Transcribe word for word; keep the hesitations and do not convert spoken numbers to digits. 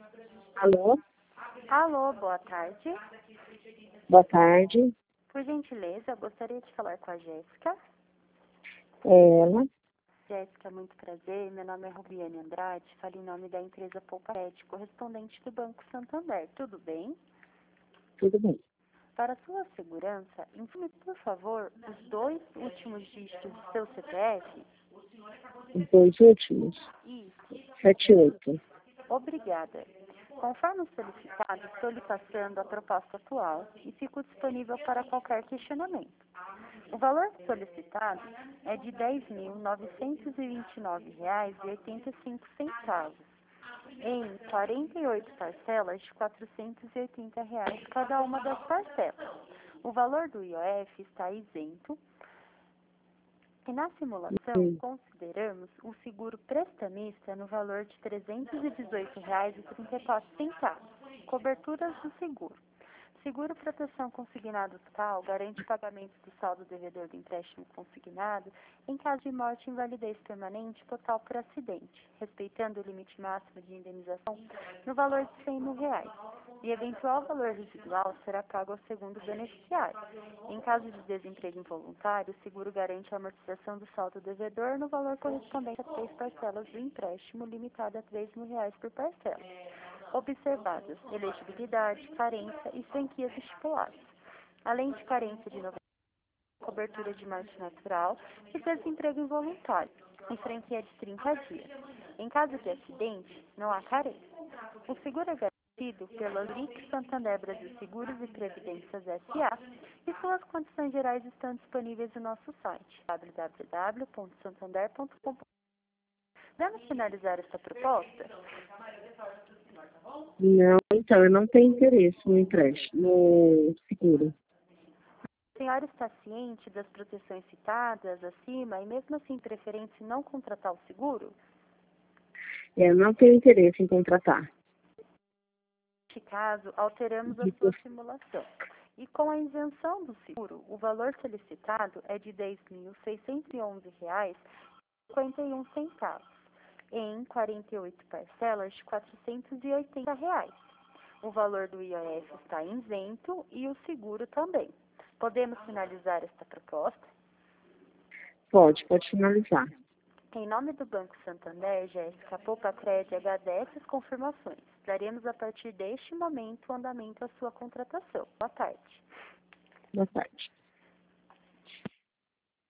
Alô? Alô, boa tarde. Boa tarde. Por gentileza, eu gostaria de falar com a Jéssica. É ela? Jéssica, muito prazer. Meu nome é Rubiane Andrade. Falo em nome da empresa Pouparet, correspondente do Banco Santander. Tudo bem? Tudo bem. Para sua segurança, informe, por favor, os dois últimos dígitos do seu C P F. Os dois últimos? Isso. Sete oito. Obrigada. Conforme o solicitado, estou lhe passando a proposta atual e fico disponível para qualquer questionamento. O valor solicitado é de dez mil novecentos e vinte e nove reais e oitenta e cinco centavos, em quarenta e oito parcelas de quatrocentos e oitenta reais cada uma das parcelas. O valor do I O F está isento. E na simulação, Hum. consideramos o seguro prestamista no valor de trezentos e dezoito reais e trinta e quatro centavos. Coberturas do seguro. Seguro proteção consignado total garante pagamento do saldo devedor do empréstimo consignado em caso de morte e invalidez permanente total por acidente, respeitando o limite máximo de indenização no valor de cem mil reais. E eventual valor residual será pago ao segundo beneficiário. Em caso de desemprego involuntário, o seguro garante a amortização do saldo devedor no valor correspondente a três parcelas do empréstimo, limitado a três mil reais por parcela. Observadas elegibilidade, carência e franquias estipuladas, além de carência de noventa, cobertura de morte natural e desemprego involuntário, em franquia de trinta dias. Em caso de acidente, não há carência. O seguro é garantido pela Luric Santander Brasil Seguros e Previdências S A e suas condições gerais estão disponíveis no nosso site w w w ponto santander ponto com ponto b r. Vamos finalizar esta proposta? Não, então, eu não tenho interesse no empréstimo, no seguro. A senhora está ciente das proteções citadas acima e mesmo assim preferente não contratar o seguro? É, eu não tenho interesse em contratar. Neste caso, alteramos a De- sua simulação. E com a isenção do seguro, o valor solicitado é de dez mil seiscentos e onze reais e cinquenta e um centavos, em quarenta e oito parcelas de quatrocentos e oitenta reais. O valor do I O F está isento e o seguro também. Podemos finalizar esta proposta? Pode, pode finalizar. Em nome do Banco Santander, Jéssica, Poupa-Cred agradece as confirmações. Daremos a partir deste momento o andamento à sua contratação. Boa tarde. Boa tarde.